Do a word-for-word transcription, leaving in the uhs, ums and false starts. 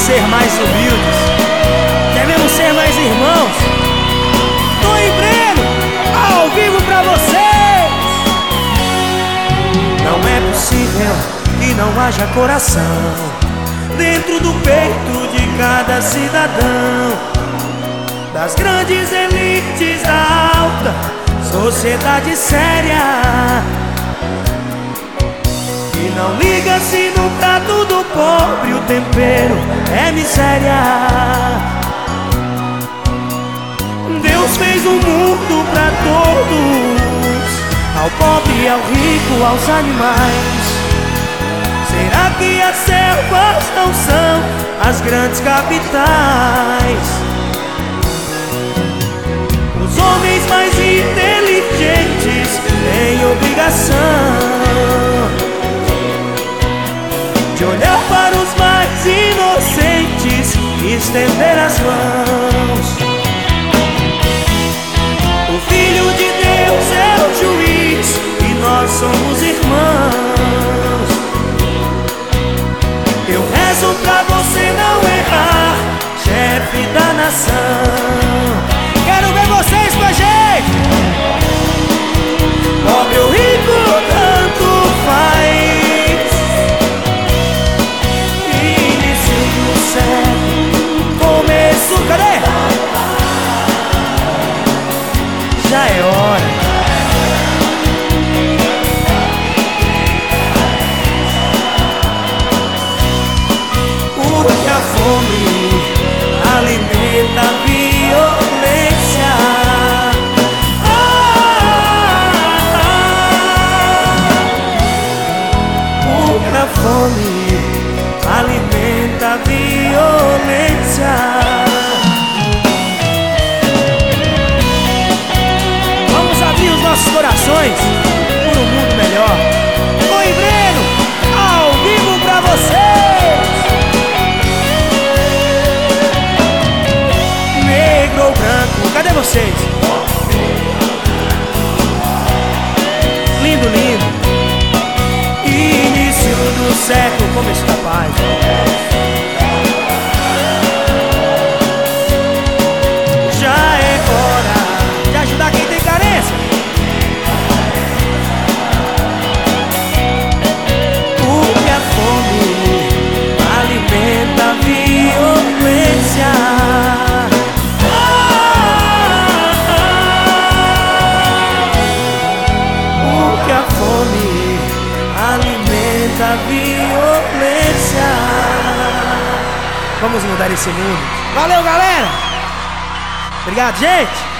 ser mais humildes, devemos ser mais irmãos. Toninho Breno, ao vivo pra vocês. Não é possível que não haja coração dentro do peito de cada cidadão, das grandes elites da alta sociedade séria, que não liga se no prato do pobre o tempero é miséria. Deus fez um mundo pra todos, ao pobre e ao rico, aos animais. Será que as selvas não são as grandes capitais? Os homens mais inteligentes têm obrigação de olhar para os mais inocentes e estender as mãos. O Filho de Deus é o juiz e nós somos irmãos. Eu rezo pra você não errar, chefe da nação. Quero ver vocês com a gente. Pobre ou rico, tanto faz. Início do século, começo, cadê? Já é hora. Porque a fome alimenta a violência. Porque a fome alimenta a violência. Vamos abrir os nossos corações por um mundo melhor. Toninho Breno, ao vivo pra vocês. Negro ou branco, cadê vocês? Lindo, lindo. Início do século, começo da paz. Já é hora de ajudar quem tem carência. Porque a fome alimenta a violência. Porque a fome alimenta a violência. Vamos mudar esse mundo. Valeu, galera. Obrigado, gente.